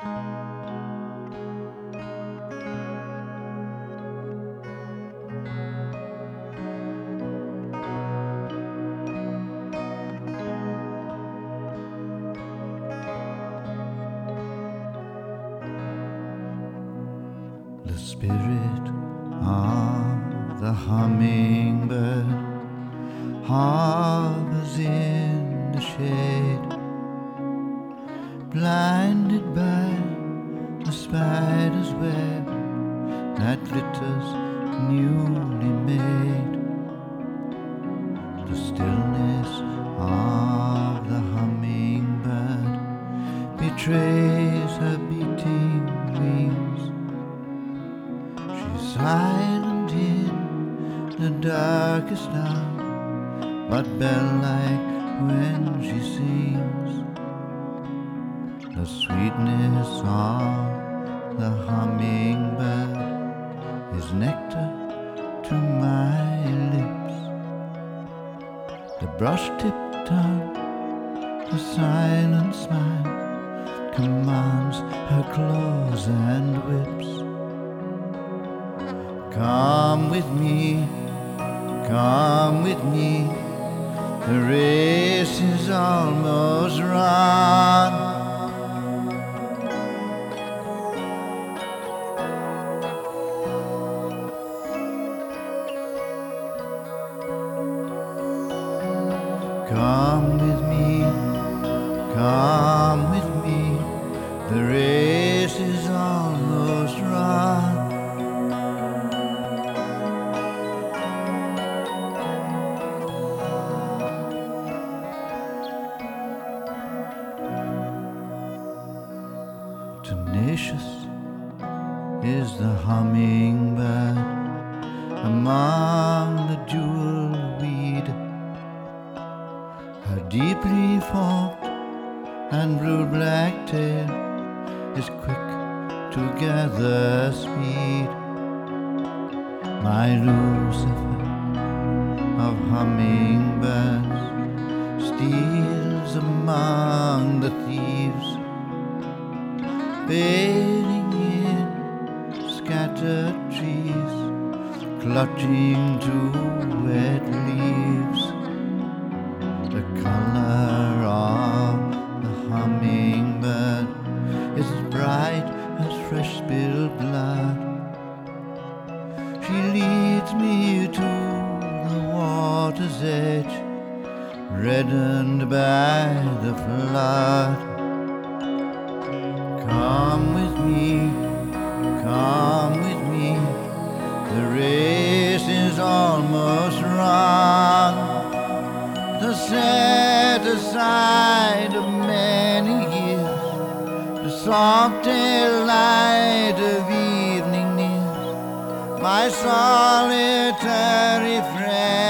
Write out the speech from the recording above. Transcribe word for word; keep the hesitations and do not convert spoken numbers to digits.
The spirit of the hummingbird hovers in the shade, blinded by the spider's web that glitters newly made. The stillness of the hummingbird betrays her beating wings. She's silent in the darkest hour, but bell-like when she sings. The sweetness of the hummingbird is nectar to my lips. The brush-tipped tongue, the silent smile, commands her claws and whips. Come with me, come with me, the race is almost run. Come with me, come with me, the race is almost run. Tenacious is the hummingbird among the jewel weed. Her deeply forked and blue black tail is quick to gather speed. My Lucifer of hummingbirds steals among the thieves, bathing in scattered trees, clutching to wet leaves. The color of the hummingbird is as bright as fresh spilled blood. She leads me to the water's edge, reddened by the flood. Come with me, come with me, the race is almost run. The set aside of many years, the soft delight of evening nears, my solitary friend.